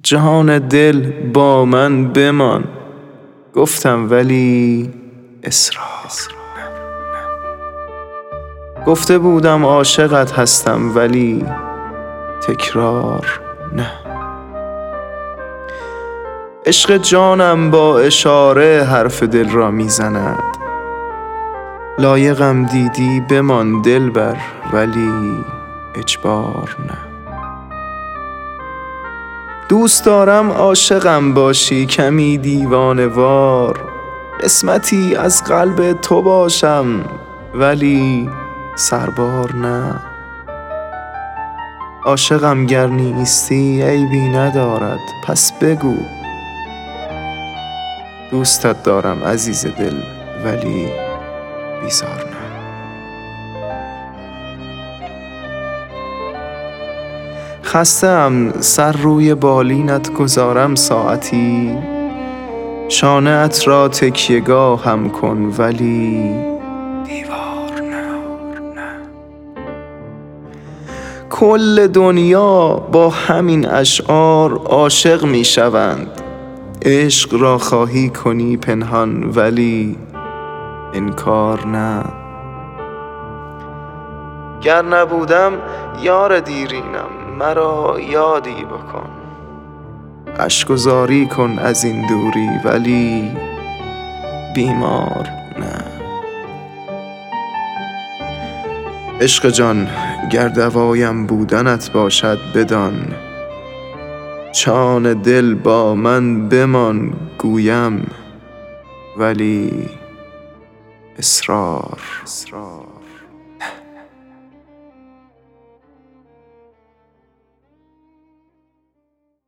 جان دل با من بمان. گفتم ولی اصرار. گفته بودم عاشقت هستم ولی تکرار نه. عشق جانم با اشاره حرف دل را میزند. لایقم دیدی بمان دلبر ولی اجبار نه. دوست دارم عاشقم باشی کمی دیوانه وار. قسمتی از قلب تو باشم ولی سربار نه. عاشقم گر نیستی عیبی ندارد پس بگو. دوستت دارم عزیز دل ولی بیزار نه. خسته‌ام سر روی بالینت گذارم ساعتی. شانه ات را تکیه‌گاهم کن ولی دیوار نه. کل دنیا با همین اشعار عاشق می شوند. عشق را خواهی کنی پنهان ولی انکار نه. گر نبودم یار دیرینم مرا یادی بکن. اشک‌گذاری کن از این دوری ولی بیمار نه. عشق جان گر دوایم بودنت باشد بدان. جان دل با من بمان گویم ولی اصرار.